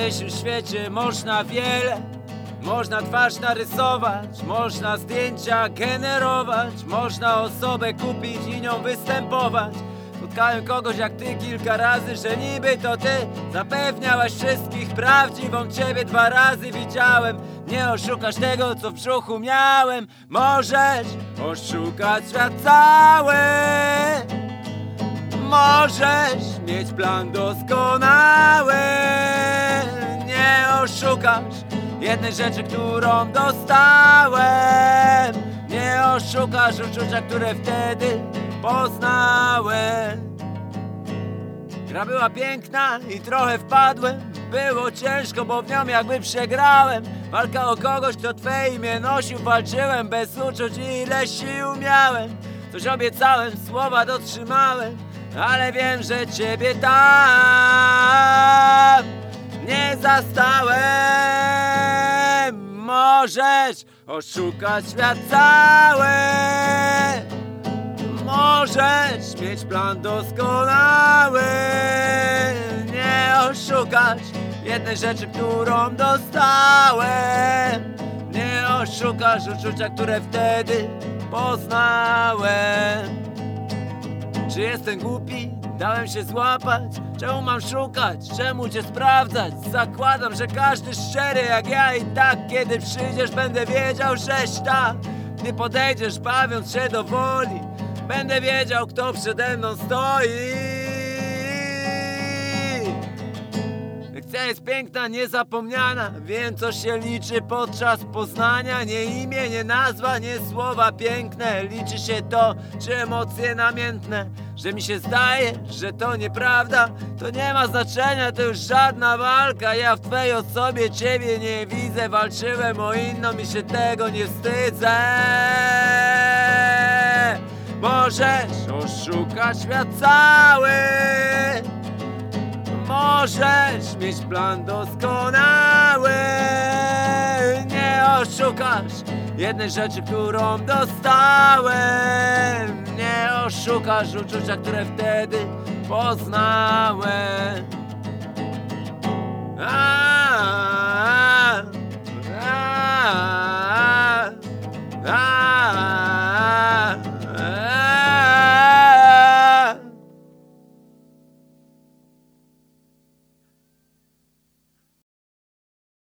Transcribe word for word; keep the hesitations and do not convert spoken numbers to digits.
dzisiejszym świecie można wiele. Można twarz narysować, można zdjęcia generować, można osobę kupić i nią występować. Spotkałem kogoś jak ty kilka razy, że niby to ty zapewniałaś wszystkich prawdziwą ciebie dwa razy widziałem. Nie oszukasz tego, co w brzuchu miałem. Możesz oszukać świat cały, możesz mieć plan doskonały. Nie oszukasz jednej rzeczy, którą dostałem. Nie oszukasz uczucia, które wtedy poznałem. Gra była piękna i trochę wpadłem. Było ciężko, bo w nią jakby przegrałem. Walka o kogoś, kto twe imię nosił. Walczyłem bez uczuć i ile sił miałem. Coś obiecałem, słowa dotrzymałem, ale wiem, że ciebie tam nie zastałem. Możesz oszukać świat cały, możesz mieć plan doskonały. Nie oszukasz jednej rzeczy, którą dostałem. Nie oszukasz uczucia, które wtedy poznałem. Czy jestem głupi? Dałem się złapać? Czemu mam szukać? Czemu cię sprawdzać? Zakładam, że każdy szczery jak ja i tak, kiedy przyjdziesz, będę wiedział, żeś ta. Gdy podejdziesz, bawiąc się do woli, będę wiedział, kto przede mną stoi. Lekcja jest piękna, niezapomniana. Wiem, co się liczy podczas poznania. Nie imię, nie nazwa, nie słowa piękne. Liczy się to, czy emocje namiętne. Że mi się zdaje, że to nieprawda, to nie ma znaczenia, to już żadna walka. Ja w twej osobie ciebie nie widzę. Walczyłem o inną i się tego nie wstydzę. Możesz oszukać świat cały, możesz mieć plan doskonały. Nie oszukasz jednej rzeczy, którą dostałem. Nie oszukasz uczucia, które wtedy poznałem.